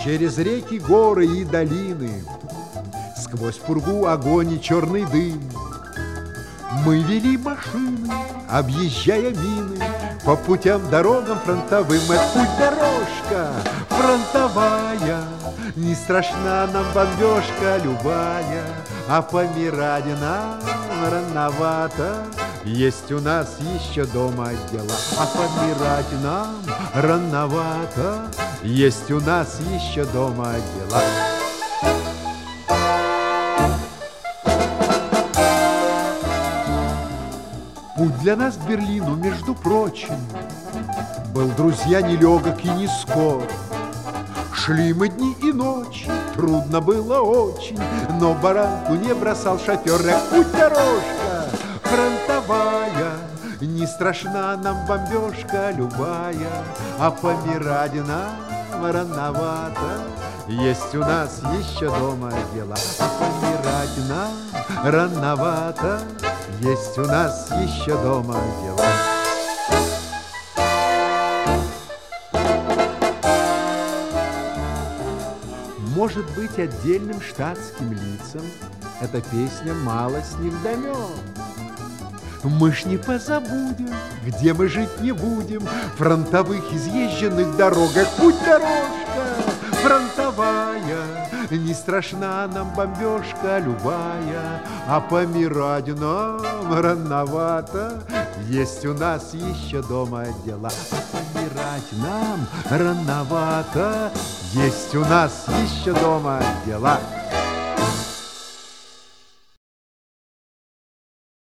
через реки, горы и долины, сквозь пургу, огонь и черный дым. Мы вели машины, объезжая мины, по путям, дорогам фронтовым. Это путь-дорожка фронтовая, не страшна нам бомбежка любая, а помирать нам рановато. Есть у нас еще дома дела, а помирать нам рановато. Есть у нас еще дома дела. Путь для нас к Берлину, между прочим, был, друзья, нелегок и не скор. Шли мы дни и ночи, трудно было очень, но баранку не бросал шофер. Путь-дорожка фронтовая, не страшна нам бомбежка любая, а помирать нам рановато. Есть у нас еще дома дела, а помирать нам рановато. Есть у нас еще дома дела. Может быть, отдельным штатским лицам эта песня мало с них далек. Мы ж не позабудем, где мы жить не будем, фронтовых изъезженных дорогах. Путь-дорожка фронтовая, не страшна нам бомбежка любая, а помирать нам рановато. Есть у нас еще дома дела, а помирать нам рановато. Есть у нас еще дома дела.